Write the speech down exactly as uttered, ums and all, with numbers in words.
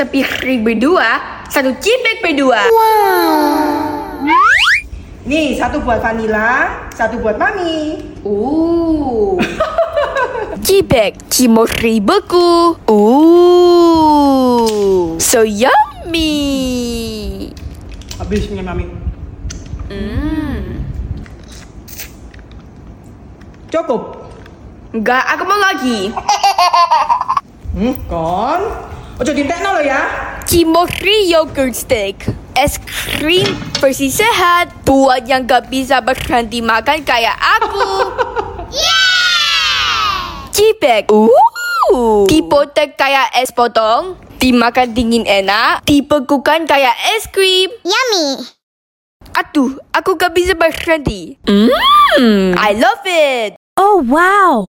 sepiring berdua, satu cipek berdua. Wow. Nih, satu buat Vanilla, satu buat Mami. Ooh. Cipek cimori beku. Ooh. So yummy. Habis punya Mami. Hmm. Cukup. Enggak, aku mau lagi. Hmm, kon. Ojo dintekno lo ya. Cimori yogurt steak. Es krim versi sehat buat yang gak bisa berhenti makan kayak aku. Yeah! Cipek. Ooh. Dipotek kayak es potong, dimakan dingin enak, dibekukan kayak es krim. Yummy. Aduh, aku gak bisa berhenti. Mmm, I love it. Oh, wow.